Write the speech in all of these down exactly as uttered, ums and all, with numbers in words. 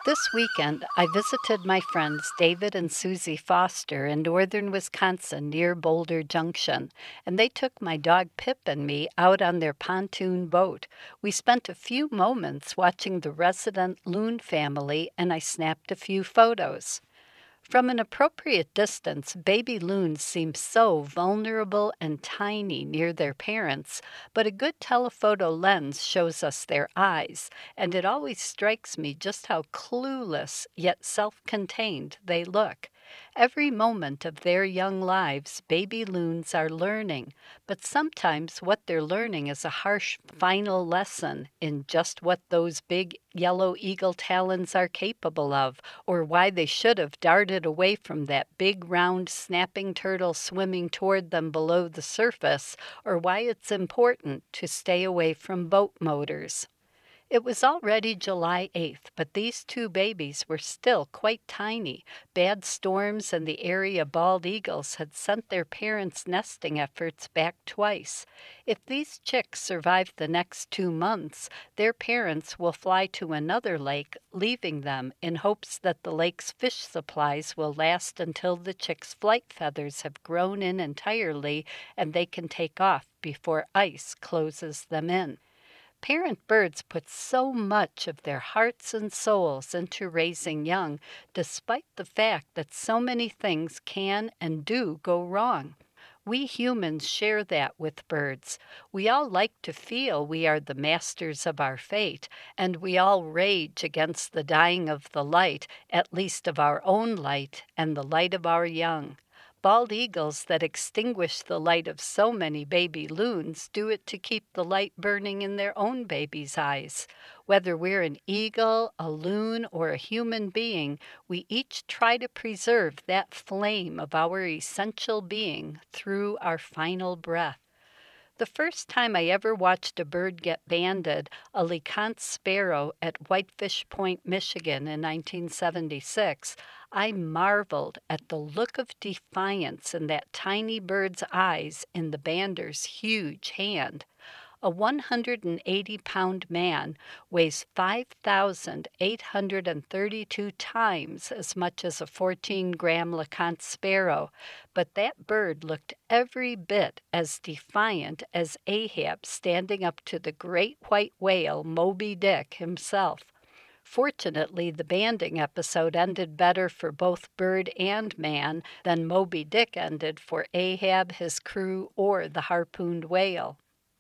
This weekend, I visited my friends David and Susie Foster in northern Wisconsin near Boulder Junction, and they took my dog Pip and me out on their pontoon boat. We spent a few moments watching the resident loon family, and I snapped a few photos. From an appropriate distance, baby loons seem so vulnerable and tiny near their parents, but a good telephoto lens shows us their eyes, and it always strikes me just how clueless yet self contained they look. Every moment of their young lives, baby loons are learning, but sometimes what they're learning is a harsh final lesson in just what those big yellow eagle talons are capable of, or why they should have darted away from that big round snapping turtle swimming toward them below the surface, or why it's important to stay away from boat motors. It was already July eighth, but these two babies were still quite tiny. Bad storms and the area bald eagles had sent their parents' nesting efforts back twice. If these chicks survive the next two months, their parents will fly to another lake, leaving them in hopes that the lake's fish supplies will last until the chicks' flight feathers have grown in entirely and they can take off before ice closes them in. Parent birds put so much of their hearts and souls into raising young, despite the fact that so many things can and do go wrong. We humans share that with birds. We all like to feel we are the masters of our fate, and we all rage against the dying of the light, at least of our own light and the light of our young. Bald eagles that extinguish the light of so many baby loons do it to keep the light burning in their own babies' eyes. Whether we're an eagle, a loon, or a human being, we each try to preserve that flame of our essential being through our final breath. The first time I ever watched a bird get banded, a LeConte sparrow at Whitefish Point, Michigan in nineteen seventy-six, I marveled at the look of defiance in that tiny bird's eyes in the bander's huge hand. A one hundred eighty pound man weighs five thousand eight hundred thirty-two times as much as a fourteen gram LeConte sparrow, but that bird looked every bit as defiant as Ahab standing up to the great white whale Moby Dick himself. Fortunately, the banding episode ended better for both bird and man than Moby Dick ended for Ahab, his crew, or the harpooned whale.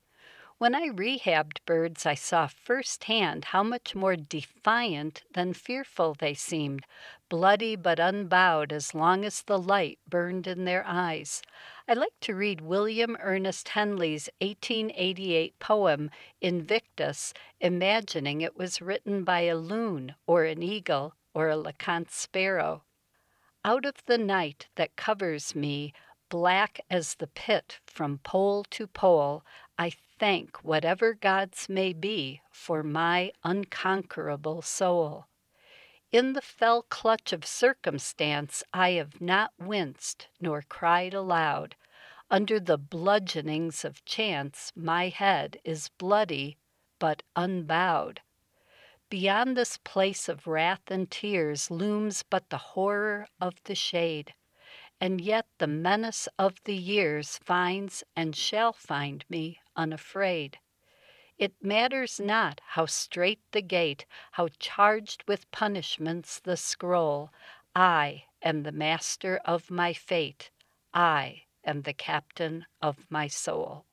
When I rehabbed birds, I saw firsthand how much more defiant than fearful they seemed, bloody but unbowed as long as the light burned in their eyes. I like to read William Ernest Henley's eighteen eighty-eight poem Invictus, imagining it was written by a loon or an eagle or a LeConte sparrow. Out of the night that covers me, black as the pit from pole to pole, I thank whatever gods may be for my unconquerable soul. In the fell clutch of circumstance I have not winced nor cried aloud. Under the bludgeonings of chance my head is bloody but unbowed. Beyond this place of wrath and tears looms but the horror of the shade. And yet the menace of the years finds and shall find me unafraid. It matters not how strait the gate, how charged with punishments the scroll. I am the master of my fate. I am the captain of my soul.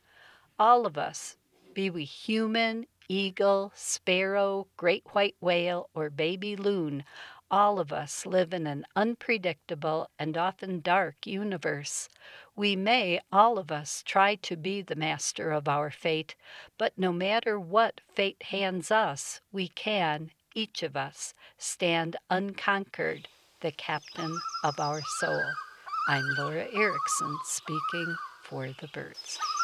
All of us, be we human, eagle, sparrow, great white whale, or baby loon, all of us live in an unpredictable and often dark universe. We may, all of us, try to be the master of our fate, but no matter what fate hands us, we can, each of us, stand unconquered, the captain of our soul. I'm Laura Erickson, speaking for the birds.